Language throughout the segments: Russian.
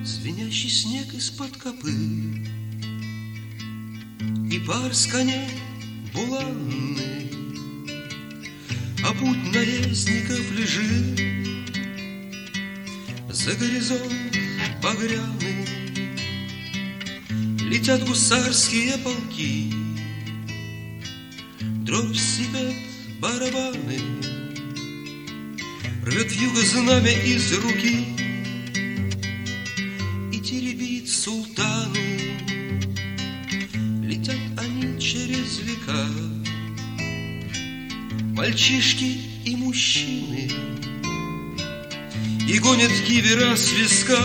Звенящий снег из-под копыт и пар с коней буланный, а путь наездников лежит за горизонт багряный. Летят гусарские полки, дробь сипят барабаны, рвет вьюга знамя из руки и теребит султаны. Летят они через века, мальчишки и мужчины, и гонят кивера с виска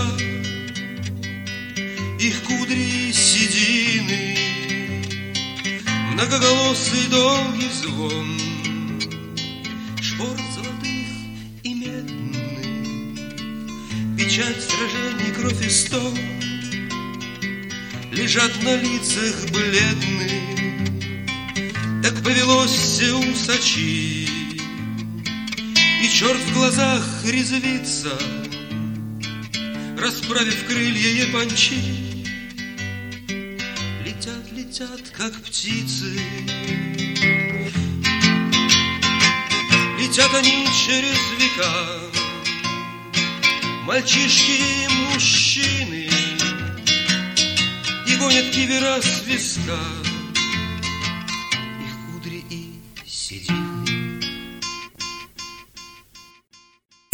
их кудри седины. Многоголосый долгий звон шпор золотых и медных, печать сражений, кровь и стон лежат на лицах бледных. Так повелось все усачи, и черт в глазах резвится, расправив крылья япончи. Летят, летят, как птицы, летят они через века, мальчишки и мужчины, и гонят кивера с виска